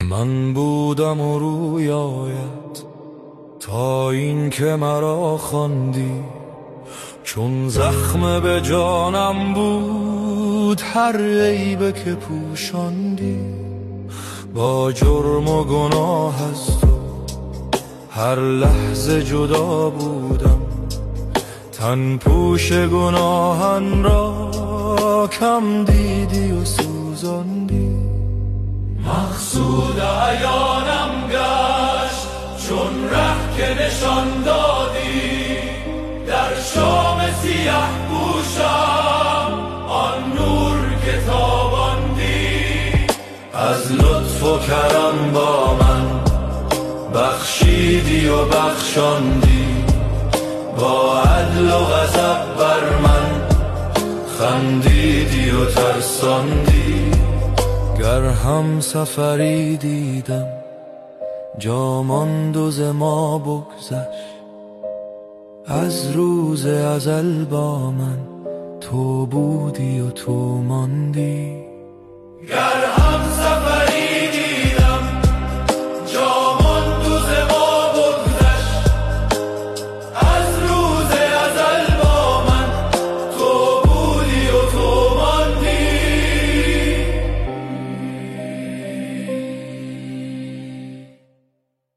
من بودم و رویایت تا این که مرا خواندی، چون زخم به جانم بود هر عیبه که پوشاندی. با جرم و گناه از تو هر لحظه جدا بودم، تن پوش گناهان را کم دیدی و سوزاندی. مقصود عیانم گشت چون ره که نشان دادی، در شام سیه پوشم آن نور که تاباندی. از لطف و کرم با من بخشیدی و بخشاندی، با عدل و غضب بر من خندیدی و ترساندی. گر هم سفری دیدم جا ماند و ز ما بگذشت، از روز ازل با من تو بودی و تو ماندی.